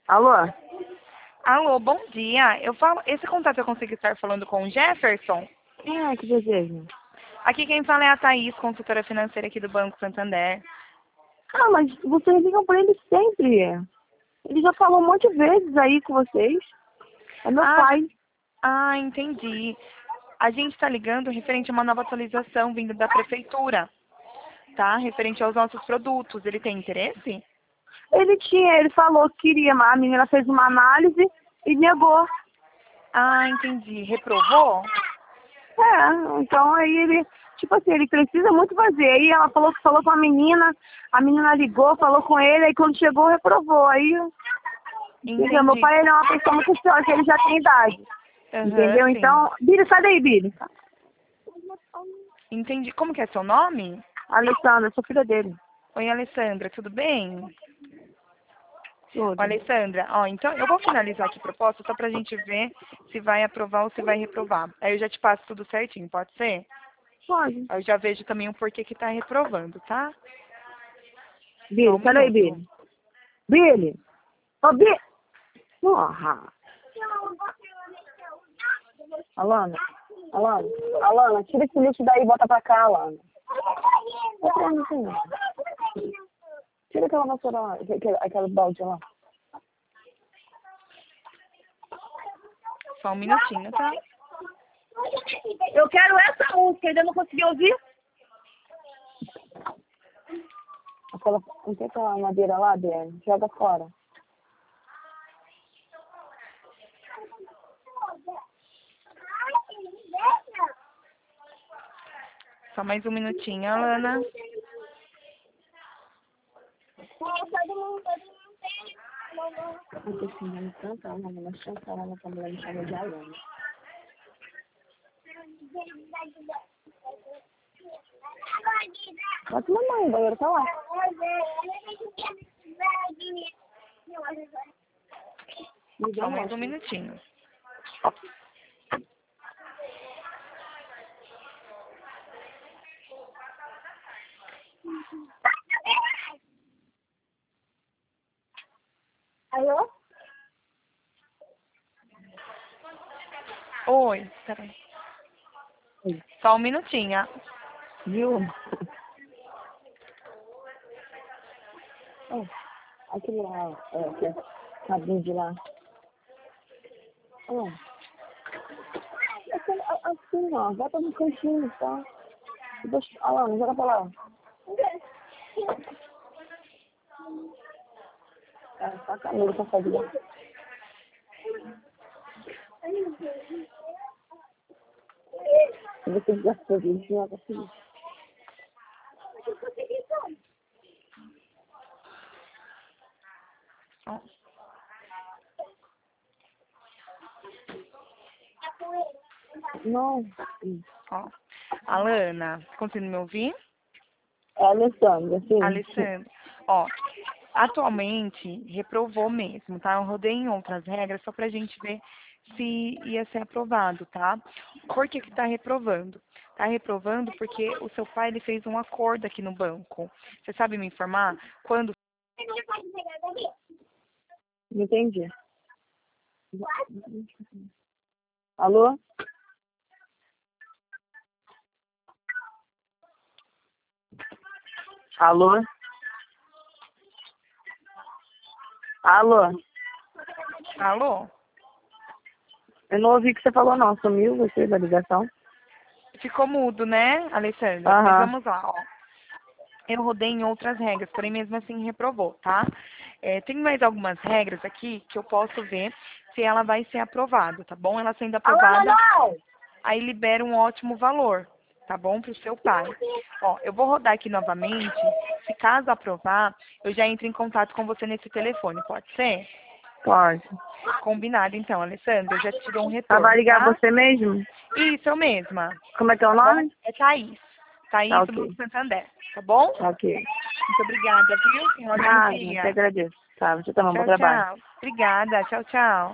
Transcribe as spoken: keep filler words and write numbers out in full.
Alô? Alô, bom dia. Eu falo, esse contato eu consigo estar falando com o Jefferson? Ah, que desejo. Aqui quem fala é a Thaís, consultora financeira aqui do Banco Santander. Ah, mas vocês ligam pra ele sempre. Ele já falou um monte de vezes aí com vocês. É meu Ah, pai. ah, entendi. A gente está ligando referente a uma nova atualização vindo da prefeitura, tá? Referente aos nossos produtos. Ele tem interesse? Ele tinha, ele falou que queria, mas a menina fez uma análise e negou. Ah, entendi. Reprovou? É, então aí ele, tipo assim, ele precisa muito fazer. Aí ela falou que falou com a menina, a menina ligou, falou com ele, aí quando chegou reprovou. Aí, entendeu? Meu Entendi. pai ele é uma pessoa muito senhora, que ele já tem idade. Aham, Entendeu? sim. Então, Billy, sai daí, Billy. Entendi. Como que é seu nome? Alessandra, eu sou filha dele. Oi, Alessandra, tudo bem? Ô, Tudo. Alessandra, ó, então eu vou finalizar aqui a proposta só pra gente ver se vai aprovar ou se vai reprovar. Aí eu já te passo tudo certinho, pode ser? Pode. Aí eu já vejo também o porquê que tá reprovando, tá? Só Billy, um sai daí, minuto. Billy. Billy! Ô, Billy! Porra! Alana, Alana, Alana, tira esse lixo daí e bota pra cá, Alana. Bota aí, senhor. Tira aquela vassoura lá, aquele, aquele balde lá. Só um minutinho, tá? Eu quero essa música, ainda não consegui ouvir. Aquela, não tem aquela madeira lá, Biane? Joga fora. Só mais um minutinho, Alana. Eu tô xingando tanto a Alana, mas tanto a Alana que a mulher me chama de Alana. Bota mamãe, o banheiro tá lá. Me dá Só um mais um ótimo. minutinho. Alô? Oi, peraí. Oi. Só um minutinho. Viu? Oh, aquele lá, é, aquele cabide lá. Ó. Aquele, a- assim, ó, bota no cantinho, tá? Deixa, Alana, joga pra lá. É, só a Camila pra fazer. Você gastou isso, não é possível. Ó, Não. ó. Alana, consegue me ouvir? É a Alessandra, sim. Alessandra, ó, atualmente reprovou mesmo, tá? Eu rodei em outras regras só pra gente ver se ia ser aprovado, tá? Por que que tá reprovando? Tá reprovando porque o seu pai ele fez um acordo aqui no banco. Você sabe me informar quando? Não entendi. Alô? Alô? Alô? Alô? Eu não ouvi o que você falou, não. Sumiu você da ligação? Ficou mudo, né, Alessandra? Mas Aham. vamos lá, ó. Eu rodei em outras regras, porém mesmo assim reprovou, tá? É, tem mais algumas regras aqui que eu posso ver se ela vai ser aprovada, tá bom? Ela sendo aprovada, Alô, aí libera um ótimo valor, tá bom? Para o seu pai. Ó, eu vou rodar aqui novamente. Se caso aprovar, eu já entro em contato com você nesse telefone, pode ser? pode. Combinado, então, Alessandra. Eu já te dou um Ela vai retorno, ligar tá? você mesmo? Isso, eu mesma. Como é que é o Tá bom? nome? É Thaís. Tá Thaís do ok. Banco Santander, tá bom? Tá ok. Muito obrigada, viu? Tenha um ótimo Nada, te dia. agradeço. Tá, você também, bom Tchau, trabalho. tchau. Obrigada. Tchau, tchau.